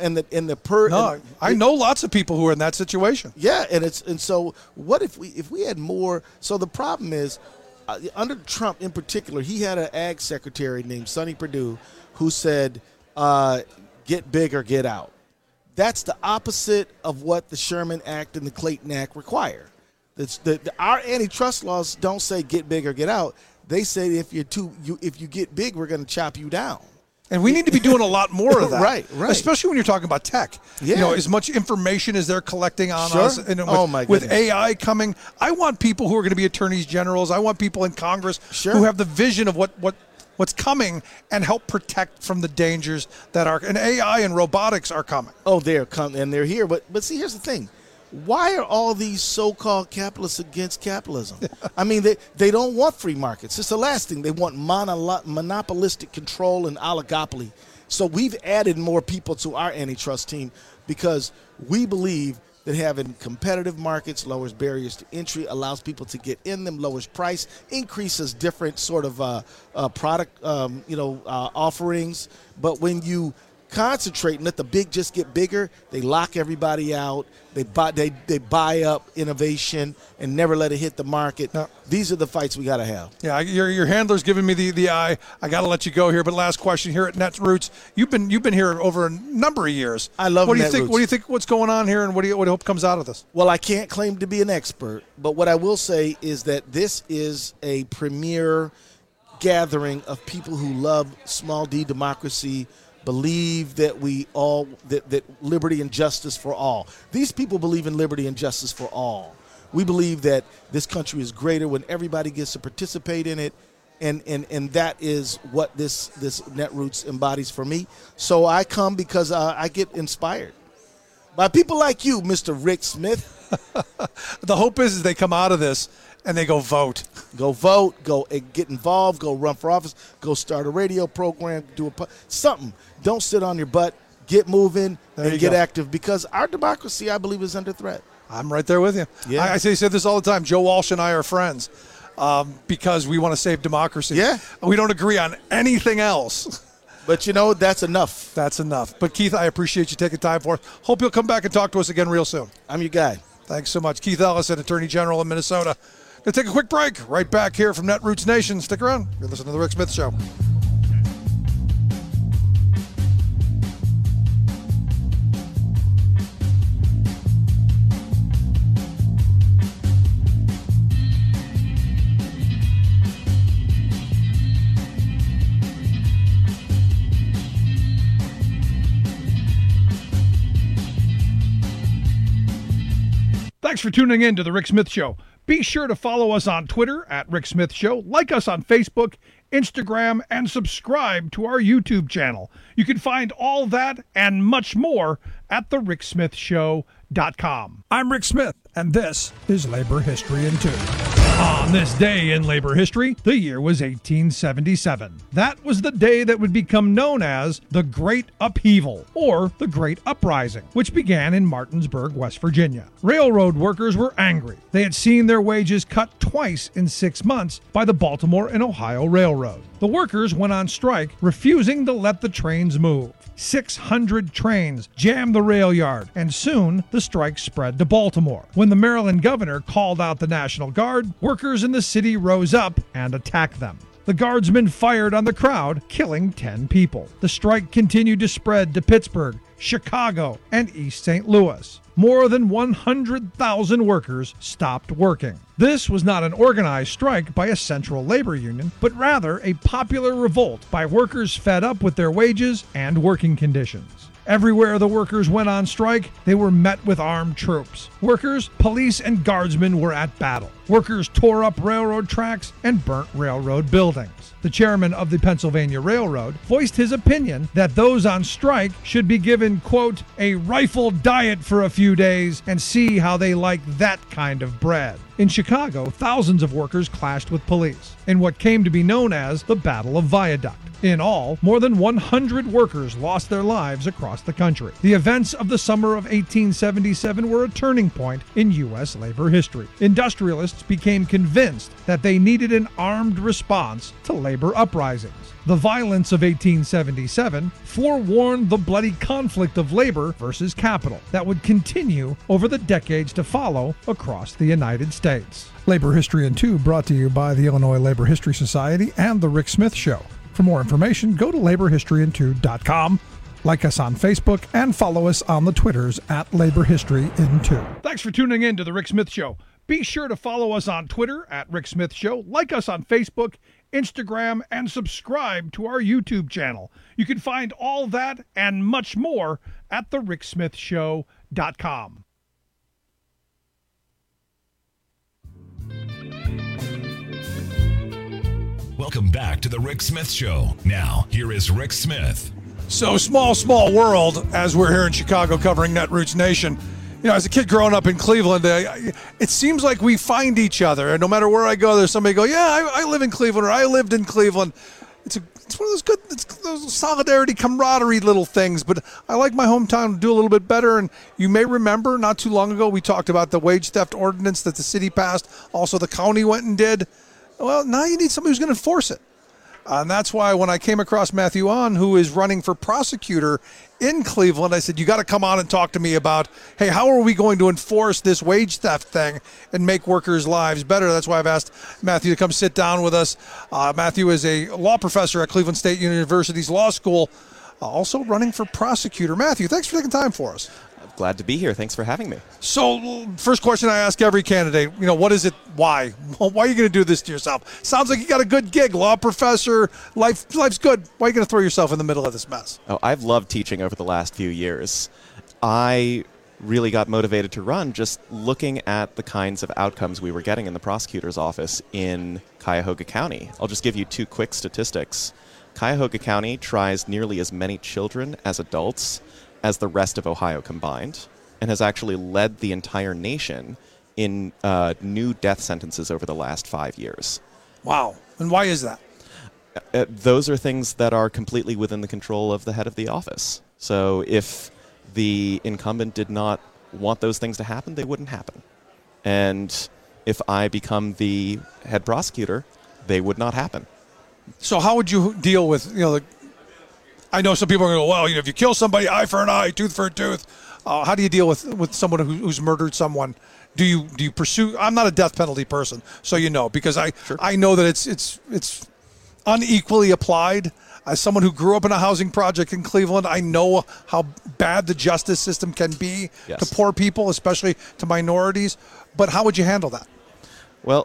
I know lots of people who are in that situation. Yeah, and so what if we had more? So the problem is, under Trump in particular, he had an ag secretary named Sonny Perdue who said, "Get big or get out." That's the opposite of what the Sherman Act and the Clayton Act require. Our antitrust laws don't say get big or get out. They say if you get big, we're going to chop you down. And we need to be doing a lot more of that. Right. Especially when you're talking about tech. Yeah. As much information as they're collecting on us. And my goodness. With AI coming, I want people who are going to be attorneys generals. I want people in Congress who have the vision of what's coming and help protect from the dangers that are. And AI and robotics are coming. Oh, they're coming and they're here. But see, here's the thing. Why are all these so-called capitalists against capitalism? I mean, they don't want free markets. It's the last thing. They want monopolistic control and oligopoly. So we've added more people to our antitrust team because we believe that having competitive markets lowers barriers to entry, allows people to get in them, lowers price, increases different sort of product offerings. But when you concentrate and let the big just get bigger, they lock everybody out. They buy up innovation and never let it hit the market. No. These are the fights we got to have. Yeah, your handler's giving me the eye. I got to let you go here. But last question here at Netroots. You've been here over a number of years. I love What do you Netroots. think? What do you think? What's going on here, and what do you hope comes out of this? Well, I can't claim to be an expert, but what I will say is that this is a premier gathering of people who love small d democracy, believe that that liberty and justice for all. These people believe in liberty and justice for all. We believe that this country is greater when everybody gets to participate in it, and that is what this Netroots embodies for me. So I come because I get inspired by people like you, Mr. Rick Smith. The hope is they come out of this and they go vote. Go vote, go get involved, go run for office, go start a radio program, do something. Don't sit on your butt. Get moving and get active, because our democracy, I believe, is under threat. I'm right there with you. Yeah. I say this all the time. Joe Walsh and I are friends because we want to save democracy. Yeah. We don't agree on anything else. But, that's enough. That's enough. But, Keith, I appreciate you taking time for us. Hope you'll come back and talk to us again real soon. I'm your guy. Thanks so much. Keith Ellison, Attorney General of Minnesota. Going to take a quick break. Right back here from Netroots Nation. Stick around. You're listening to The Rick Smith Show. Thanks for tuning in to The Rick Smith Show. Be sure to follow us on Twitter at Rick Smith Show, like us on Facebook, Instagram, and subscribe to our YouTube channel. You can find all that and much more at thericksmithshow.com. I'm Rick Smith, and this is Labor History in 2. On this day in labor history, the year was 1877. That was the day that would become known as the Great Upheaval, or the Great Uprising, which began in Martinsburg, West Virginia. Railroad workers were angry. They had seen their wages cut twice in 6 months by the Baltimore and Ohio Railroad. The workers went on strike, refusing to let the trains move. 600 trains jammed the rail yard, and soon the strike spread to Baltimore. When the Maryland governor called out the National Guard, workers in the city rose up and attacked them. The guardsmen fired on the crowd, killing 10 people. The strike continued to spread to Pittsburgh, Chicago, and East St. Louis. More than 100,000 workers stopped working. This was not an organized strike by a central labor union, but rather a popular revolt by workers fed up with their wages and working conditions. Everywhere the workers went on strike, they were met with armed troops. Workers, police, and guardsmen were at battle. Workers tore up railroad tracks and burnt railroad buildings. The chairman of the Pennsylvania Railroad voiced his opinion that those on strike should be given, quote, a rifle diet for a few days and see how they like that kind of bread. In Chicago, thousands of workers clashed with police in what came to be known as the Battle of Viaduct. In all, more than 100 workers lost their lives across the country. The events of the summer of 1877 were a turning point in U.S. labor history. Industrialists became convinced that they needed an armed response to labor uprisings. The violence of 1877 forewarned the bloody conflict of labor versus capital that would continue over the decades to follow across the United States. Labor History in 2 brought to you by the Illinois Labor History Society and The Rick Smith Show. For more information, go to laborhistoryin2.com, like us on Facebook, and follow us on the Twitters at Labor History in 2. Thanks for tuning in to The Rick Smith Show. Be sure to follow us on Twitter at Rick Smith Show, like us on Facebook, Instagram, and subscribe to our YouTube channel. You can find all that and much more at thericksmithshow.com. Welcome back to the Rick Smith Show. Now, here is Rick Smith. So small world as we're here in Chicago covering Netroots Nation. You know, as a kid growing up in Cleveland, it seems like we find each other. And no matter where I go, there's somebody go, yeah, I live in Cleveland, or I lived in Cleveland. It's one of those good, it's those solidarity, camaraderie little things. But I like my hometown to do a little bit better. And you may remember not too long ago, we talked about the wage theft ordinance that the city passed. Also, the county went and did. Well, now you need somebody who's going to enforce it. And that's why when I came across Matthew On, who is running for prosecutor in Cleveland, I said, you got to come on and talk to me about, hey, how are we going to enforce this wage theft thing and make workers' lives better? That's why I've asked Matthew to come sit down with us. Matthew is a law professor at Cleveland State University's Law School, also running for prosecutor. Matthew, thanks for taking time for us. Glad to be here. Thanks for having me. So, first question I ask every candidate, what is it, why? Why are you going to do this to yourself? Sounds like you got a good gig, law professor, life's good. Why are you going to throw yourself in the middle of this mess? Oh, I've loved teaching over the last few years. I really got motivated to run just looking at the kinds of outcomes we were getting in the prosecutor's office in Cuyahoga County. I'll just give you 2 quick statistics. Cuyahoga County tries nearly as many children as adults as the rest of Ohio combined, and has actually led the entire nation in new death sentences over the last 5 years. Wow. And why is that? Those are things that are completely within the control of the head of the office. So if the incumbent did not want those things to happen, they wouldn't happen. And if I become the head prosecutor, they would not happen. So how would you deal with, I know some people are going to go, well, if you kill somebody, eye for an eye, tooth for a tooth. How do you deal with someone who's murdered someone? Do you pursue? I'm not a death penalty person, so because I know that it's unequally applied. As someone who grew up in a housing project in Cleveland, I know how bad the justice system can be to poor people, especially to minorities. But how would you handle that? Well,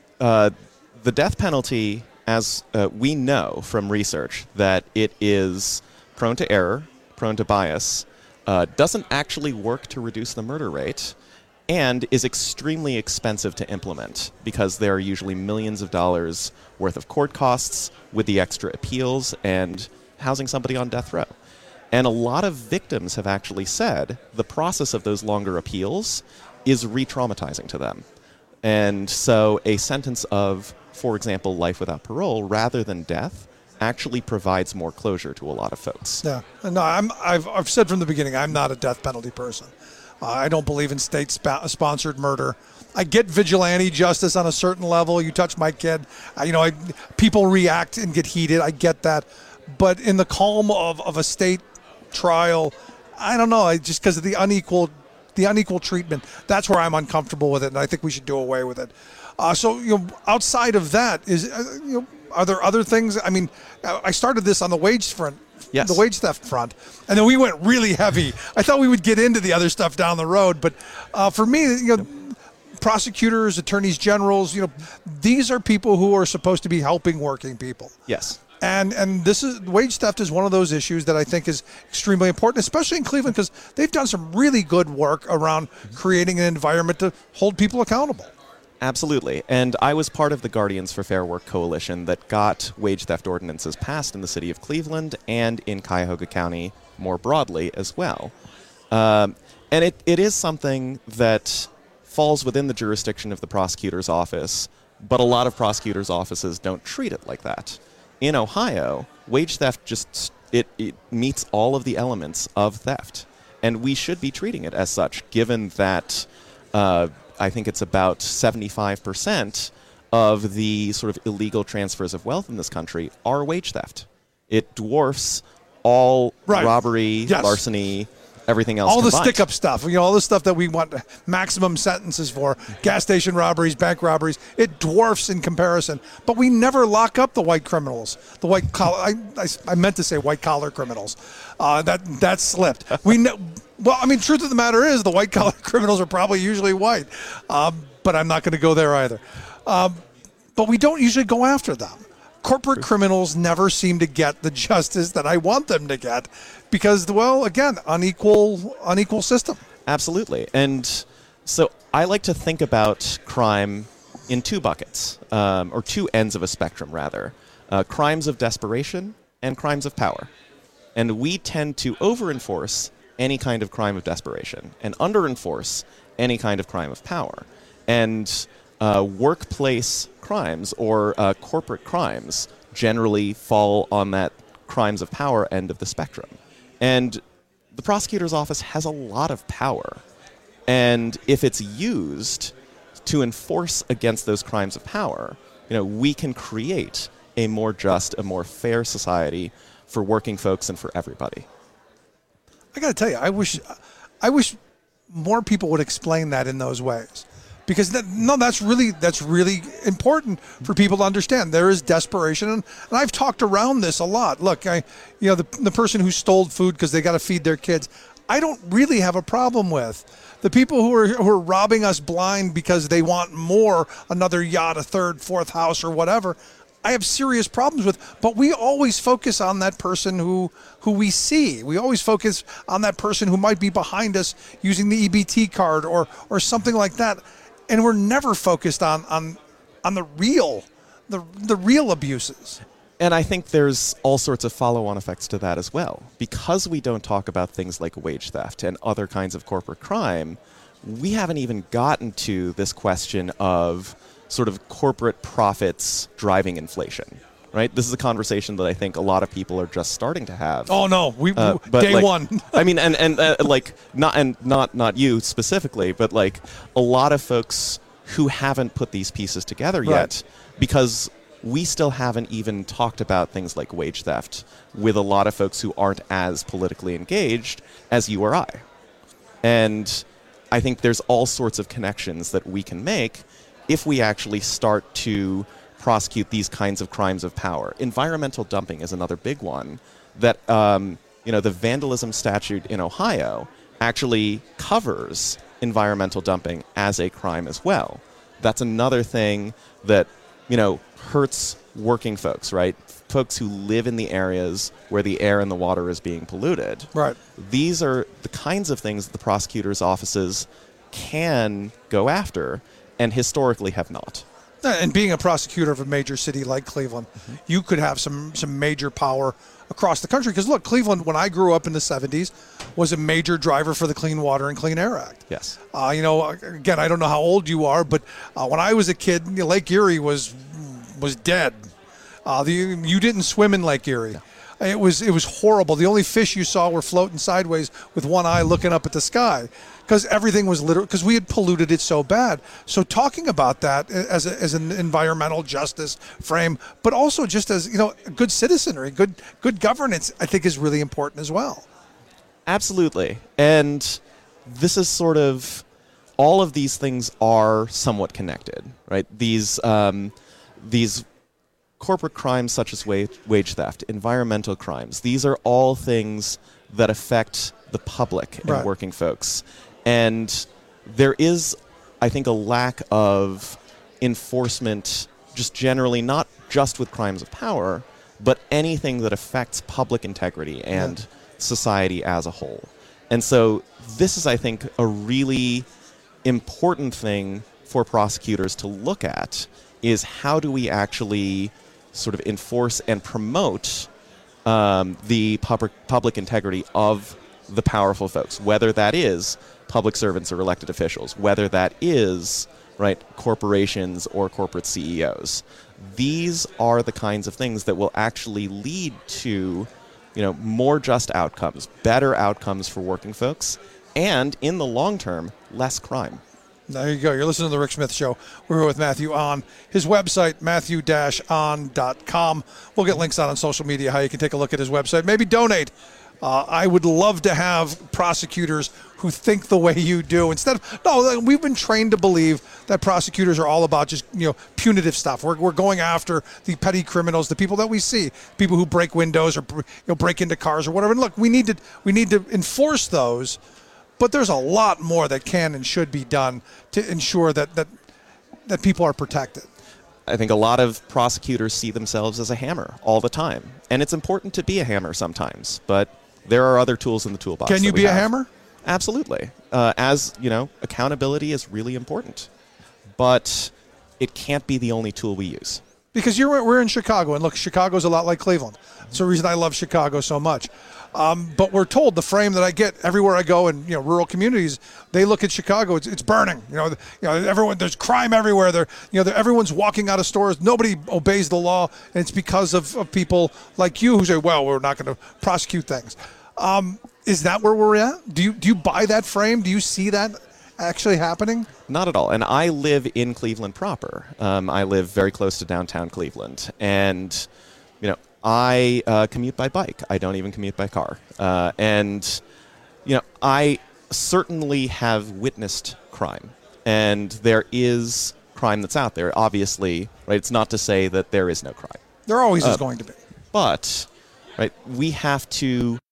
the death penalty, as we know from research, that it is prone to error, prone to bias, doesn't actually work to reduce the murder rate, and is extremely expensive to implement because there are usually millions of dollars worth of court costs with the extra appeals and housing somebody on death row. And a lot of victims have actually said the process of those longer appeals is re-traumatizing to them. And so a sentence of, for example, life without parole rather than death actually provides more closure to a lot of folks. Yeah. No, I've said from the beginning, I'm not a death penalty person. I don't believe in state-sponsored murder. I get vigilante justice on a certain level. You touch my kid, people react and get heated. I get that. But in the calm of a state trial, I don't know. Just because of the unequal treatment, that's where I'm uncomfortable with it, and I think we should do away with it. So, outside of that, are there other things? I mean, I started this on the wage front. Yes. The wage theft front. And then we went really heavy. I thought we would get into the other stuff down the road. But for me, prosecutors, attorneys generals, these are people who are supposed to be helping working people. Yes. And wage theft is one of those issues that I think is extremely important, especially in Cleveland, because they've done some really good work around creating an environment to hold people accountable. Absolutely. And I was part of the Guardians for Fair Work Coalition that got wage theft ordinances passed in the city of Cleveland and in Cuyahoga County more broadly as well. And it is something that falls within the jurisdiction of the prosecutor's office, but a lot of prosecutors' offices don't treat it like that. In Ohio, wage theft it meets all of the elements of theft. And we should be treating it as such, given that I think it's about 75% of the sort of illegal transfers of wealth in this country are wage theft. It dwarfs all robbery, larceny, everything else all combined. The stick-up stuff, all the stuff that we want maximum sentences for, gas station robberies, bank robberies, it dwarfs in comparison. But we never lock up the white criminals, the white collar. I meant to say white-collar criminals. That slipped. Well, I mean, truth of the matter is the white-collar criminals are probably usually white, but I'm not going to go there either. But we don't usually go after them. Corporate criminals never seem to get the justice that I want them to get because, well, again, unequal system. Absolutely. And so I like to think about crime in 2 buckets, or 2 ends of a spectrum, rather. Crimes of desperation and crimes of power. And we tend to over-enforce any kind of crime of desperation and under-enforce any kind of crime of power. And workplace crimes or corporate crimes generally fall on that crimes of power end of the spectrum. And the prosecutor's office has a lot of power. And if it's used to enforce against those crimes of power, we can create a more just, a more fair society for working folks and for everybody. I got to tell you, I wish more people would explain that in those ways, because that's really important for people to understand. There is desperation, and I've talked around this a lot. Look, the person who stole food because they got to feed their kids, I don't really have a problem with. The people who are robbing us blind because they want more, another yacht, a third, fourth house, or whatever, I have serious problems with. But we always focus on that person who we see. We always focus on that person who might be behind us using the EBT card or something like that. And we're never focused on the real abuses. And I think there's all sorts of follow-on effects to that as well. Because we don't talk about things like wage theft and other kinds of corporate crime, we haven't even gotten to this question of sort of corporate profits driving inflation, right? This is a conversation that I think a lot of people are just starting to have. Oh no, but day one. I mean, not you specifically, but like a lot of folks who haven't put these pieces together yet, because we still haven't even talked about things like wage theft with a lot of folks who aren't as politically engaged as you or I. And I think there's all sorts of connections that we can make if we actually start to prosecute these kinds of crimes of power. Environmental dumping is another big one that, the vandalism statute in Ohio actually covers environmental dumping as a crime as well. That's another thing that, hurts working folks, right? Folks who live in the areas where the air and the water is being polluted. Right. These are the kinds of things that the prosecutors' offices can go after and historically have not. And being a prosecutor of a major city like Cleveland, you could have some major power across the country. Because look, Cleveland, when I grew up in the 70s, was a major driver for the Clean Water and Clean Air Act. Yes. Again, I don't know how old you are, but when I was a kid, Lake Erie was dead. You didn't swim in Lake Erie. No. It was horrible. The only fish you saw were floating sideways with one eye looking up at the sky, because everything was because we had polluted it so bad. So talking about that as an environmental justice frame, but also just as good citizenry, good governance, I think is really important as well. Absolutely. And this is sort of, all of these things are somewhat connected, right? These corporate crimes such as wage theft, environmental crimes, these are all things that affect the public and working folks. And there is, I think, a lack of enforcement just generally, not just with crimes of power, but anything that affects public integrity and society as a whole. And so this is, I think, a really important thing for prosecutors to look at, is how do we actually sort of enforce and promote the public integrity of the powerful folks, whether that is public servants or elected officials, whether that is corporations or corporate CEOs. These are the kinds of things that will actually lead to more just outcomes, better outcomes for working folks, and in the long term, less crime. There you go. You're listening to The Rick Smith Show. We're here with Matthew On. His website, matthew-on.com. We'll get links on social media how you can take a look at his website. Maybe donate. I would love to have prosecutors who think the way you do. We've been trained to believe that prosecutors are all about just punitive stuff. We're going after the petty criminals, the people that we see, people who break windows or break into cars or whatever. And look, we need to enforce those. But there's a lot more that can and should be done to ensure that people are protected. I think a lot of prosecutors see themselves as a hammer all the time. And it's important to be a hammer sometimes, but there are other tools in the toolbox. Can you be a hammer? Absolutely. Accountability is really important. But it can't be the only tool we use. Because we're in Chicago, and look, Chicago's a lot like Cleveland. That's the reason I love Chicago so much. But we're told, the frame that I get everywhere I go in rural communities, they look at Chicago, it's burning. Everyone, there's crime everywhere. Everyone's walking out of stores. Nobody obeys the law, and it's because of people like you who say, well, we're not going to prosecute things. Is that where we're at? Do you buy that frame? Do you see that actually happening? Not at all. And I live in Cleveland proper. I live very close to downtown Cleveland. And, you know, I commute by bike. I don't even commute by car. And, you know, I certainly have witnessed crime. And there is crime that's out there, obviously. Right? It's not to say that there is no crime. There always is going to be. But, right, we have to